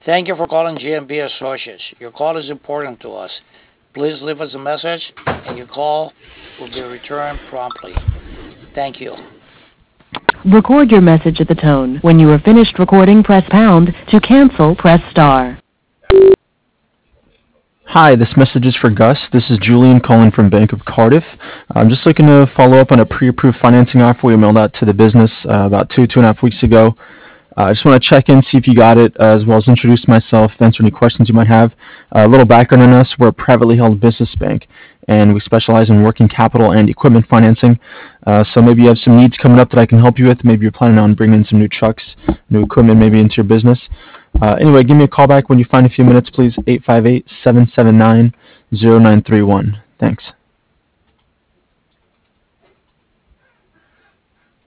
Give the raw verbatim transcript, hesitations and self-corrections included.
Thank you for calling G M B Associates. Your call is important to us. Please leave us a message and your call will be returned promptly. Thank you. Record your message at the tone. When you are finished recording, press pound. To cancel, press star. Hi, this message is for Gus. This is Julian calling from Bank of Cardiff. I'm just looking to follow up on a pre-approved financing offer we mailed out to the business uh, about two, two and a half weeks ago. Uh, I just want to check in, see if you got it, uh, as well as introduce myself, answer any questions you might have. Uh, a little background on us: we're a privately held business bank, and we specialize in working capital and equipment financing. Uh, so maybe you have some needs coming up that I can help you with. Maybe you're planning on bringing in some new trucks, new equipment, maybe into your business. Uh, anyway, give me a call back when you find a few minutes, please. eight five eight, seven seven nine, zero nine three one. Thanks.